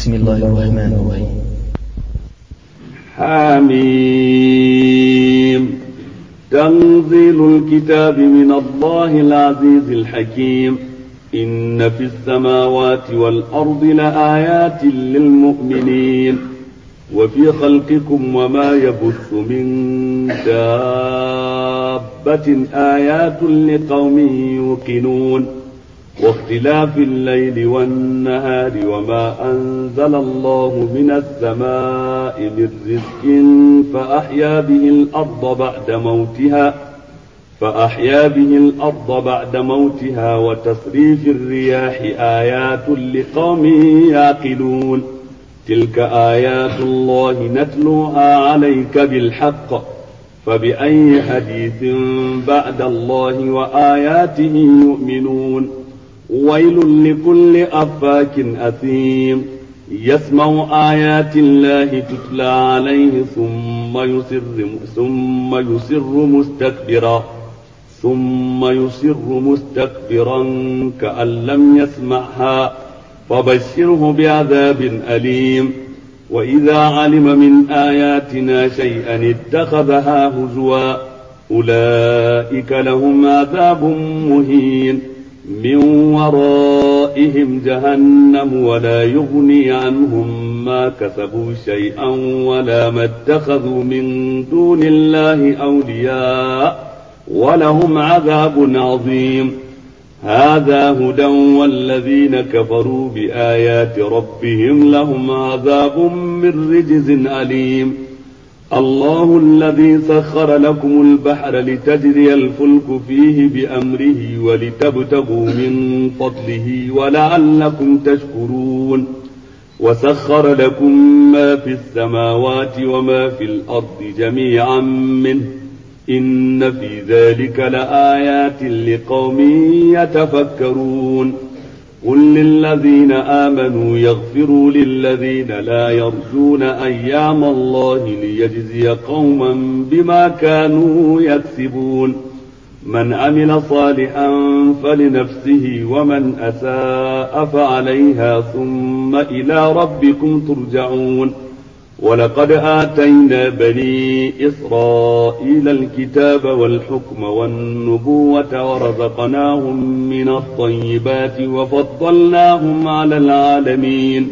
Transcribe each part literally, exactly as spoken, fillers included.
بسم الله الرحمن الرحيم. حميم. تنزيل الكتاب من الله العزيز الحكيم. إن في السماوات والأرض لآيات للمؤمنين وفي خلقكم وما يبث من دابة آيات لقوم يوقنون واختلاف الليل والنهار وما أنزل الله من السماء من رزق فأحيا به الأرض بعد موتها فأحيا به الأرض بعد موتها وتصريف الرياح آيات لقوم يعقلون. تلك آيات الله نتلوها عليك بالحق فبأي حديث بعد الله وآياته يؤمنون. ويل لكل أفاك أثيم يسمع آيات الله تتلى عليه ثم يصر ثم يصر مستكبرا ثم يصر مستكبرا كأن لم يسمعها فبشره بعذاب أليم. وإذا علم من آياتنا شيئا اتخذها هزوا أولئك لهم عذاب مهين من ورائهم جهنم ولا يغني عنهم ما كسبوا شيئا ولا ما اتخذوا من دون الله أولياء ولهم عذاب عظيم. هذا هدى والذين كفروا بآيات ربهم لهم عذاب من رجز أليم. الله الذي سخر لكم البحر لتجري الفلك فيه بأمره ولتبتغوا من فضله ولعلكم تشكرون. وسخر لكم ما في السماوات وما في الأرض جميعا منه إن في ذلك لآيات لقوم يتفكرون. قل للذين آمنوا يغفروا للذين لا يرجون أيام الله ليجزي قوما بما كانوا يكسبون. من عمل صالحا فلنفسه ومن أساء فعليها ثم إلى ربكم ترجعون. ولقد آتينا بني إسرائيل الكتاب والحكم والنبوة ورزقناهم من الطيبات وفضلناهم على العالمين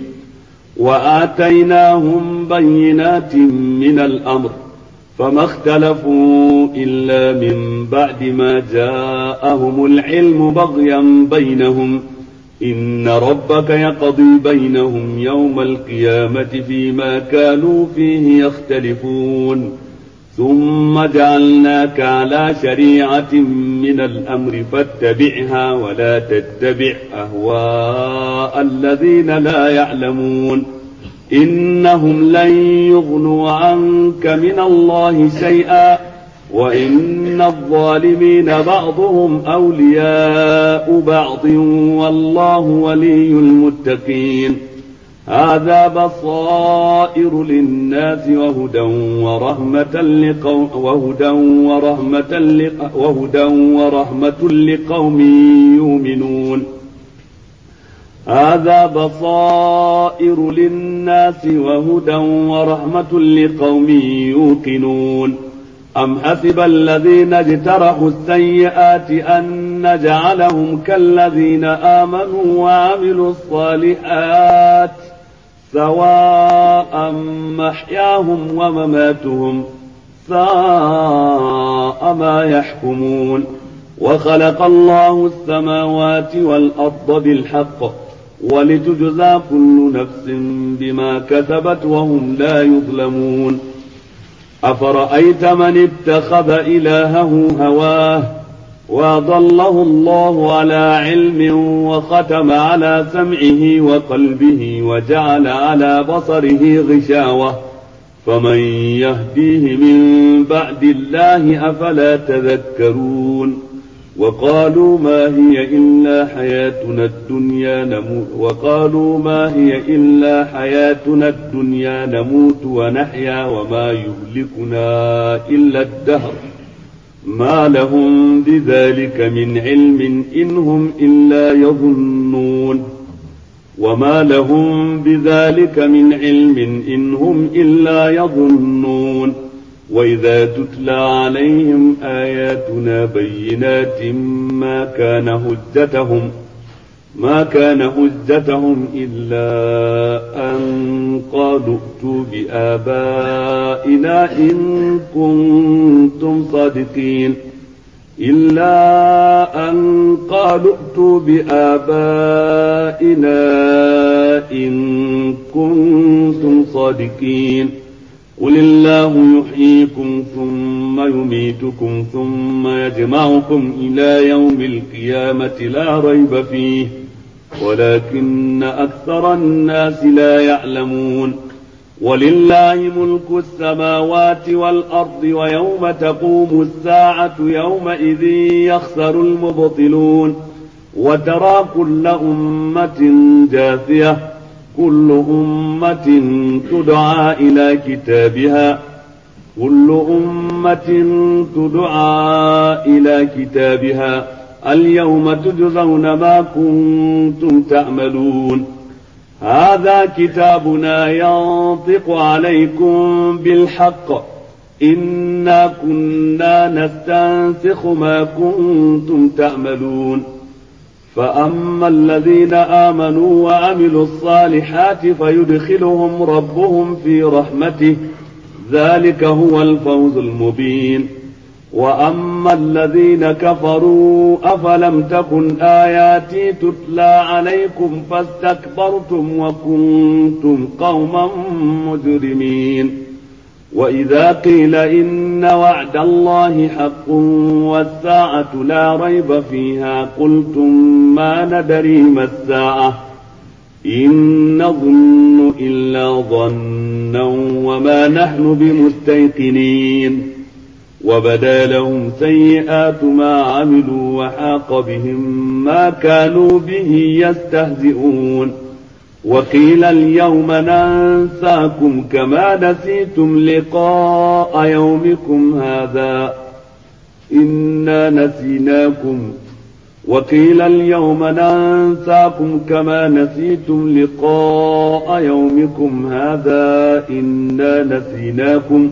وآتيناهم بينات من الأمر فما اختلفوا إلا من بعد ما جاءهم العلم بغيا بينهم. إن ربك يقضي بينهم يوم القيامة فيما كانوا فيه يختلفون. ثم جعلناك على شريعة من الأمر فاتبعها ولا تتبع أهواء الذين لا يعلمون. إنهم لن يغنوا عنك من الله شيئا وإن الظالمين بعضهم أولياء بعض والله ولي المتقين. هذا بصائر للناس وهدى ورحمة لقوم وهدى ورحمة لق وهدى ورحمة لقوم يؤمنون. هذا بصائر للناس وهدى ورحمة لقوم يوقنون. أم حسب الذين اجترحوا السيئات أن نجعلهم كالذين آمنوا وعملوا الصالحات سواء محياهم ومماتهم ساء ما يحكمون. وخلق الله السماوات والأرض بالحق ولتجزى كل نفس بما كسبت وهم لا يظلمون. أفرأيت من اتخذ إلهه هواه وأضله الله على علم وختم على سمعه وقلبه وجعل على بصره غشاوة فمن يهديه من بعد الله أفلا تذكرون. وقالوا ما هي إلا حياتنا الدنيا نموت وقالوا ما هي إلا حياتنا الدنيا نموت ونحيا وما يهلكنا إلا الدهر ما لهم بذلك من علم إن هم إلا يظنون. وما لهم بذلك من علم إن هم إلا يظنون وإذا تتلى عليهم آياتنا بينات ما كان حجتهم ما كان حجتهم إلا أن قالوا ائتوا بآبائنا إن كنتم صادقين إلا أن قالوا ائتوا بآبائنا إن كنتم صادقين قل الله يحييكم ثم يميتكم ثم يجمعكم إلى يوم القيامة لا ريب فيه ولكن أكثر الناس لا يعلمون ولله ملك السماوات والأرض ويوم تقوم الساعة يومئذ يخسر المبطلون وترى كل أمة جاثية كل أمة تدعى إلى كتابها كل أمة تدعى إلى كتابها اليوم تجزون ما كنتم تعملون هذا كتابنا ينطق عليكم بالحق إنا كنا نستنسخ ما كنتم تعملون فأما الذين آمنوا وعملوا الصالحات فيدخلهم ربهم في رحمته ذلك هو الفوز المبين وأما الذين كفروا أفلم تكن آياتي تتلى عليكم فاستكبرتم وكنتم قوما مجرمين وإذا قيل إن وعد الله حق والساعة لا ريب فيها قلتم ما ندري ما الساعة إن نظن إلا ظنا وما نحن بمستيقنين وبدا لهم سيئات ما عملوا وحاق بهم ما كانوا به يستهزئون وقيل اليوم ننساكم كما نسيتم لقاء يومكم هذا إنا نسيناكم وقيل اليوم ننساكم كما نسيتم لقاء يومكم هذا إنا نسيناكم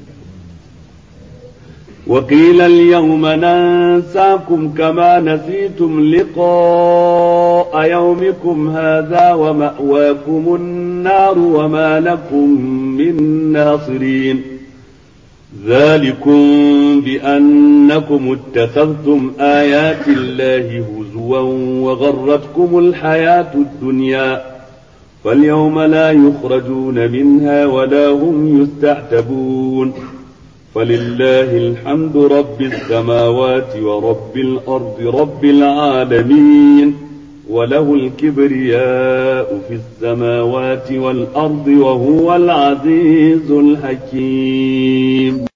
وقيل اليوم ننساكم كما نسيتم لقاء يومكم هذا ومأواكم النار وما لكم من ناصرين ذلكم بأنكم اتخذتم آيات الله هزوا وغرتكم الحياة الدنيا فاليوم لا يخرجون منها ولا هم يستعتبون فلله الحمد رب السماوات ورب الأرض رب العالمين وله الكبرياء في السماوات والأرض وهو العزيز الحكيم.